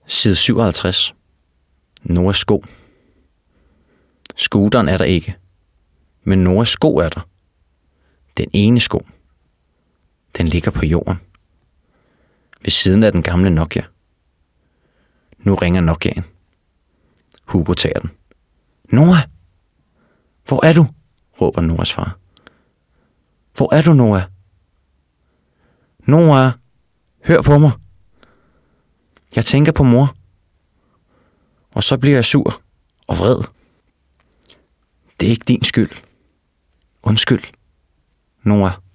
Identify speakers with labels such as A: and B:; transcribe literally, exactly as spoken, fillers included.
A: Side syvoghalvtreds. Noahs sko. Scooteren er der ikke, men Noahs sko er der. Den ene sko. Den ligger på jorden. Ved siden af den gamle Nokia. Nu ringer Nokiaen. Hugo tager den. Noah! Hvor er du? Råber Noahs far. Hvor er du, Noah? Noah, hør på mig. Jeg tænker på mor. Og så bliver jeg sur og vred. Det er ikke din skyld. Undskyld, Noah.